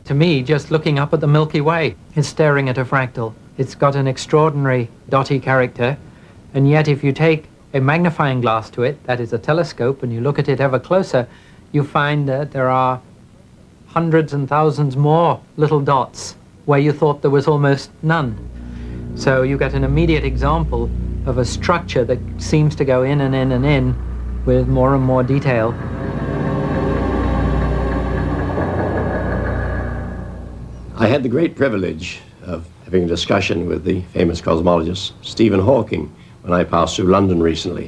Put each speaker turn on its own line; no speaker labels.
To me, just looking up at the Milky Way is staring at a fractal. It's got an extraordinary dotty character, and yet if you take a magnifying glass to it, that is a telescope, and you look at it ever closer, you find that there are hundreds and thousands more little dots where you thought there was almost none. So you get an immediate example of a structure that seems to go in and in and in with more and more detail.
I had the great privilege of having a discussion with the famous cosmologist Stephen Hawking when I passed through London recently.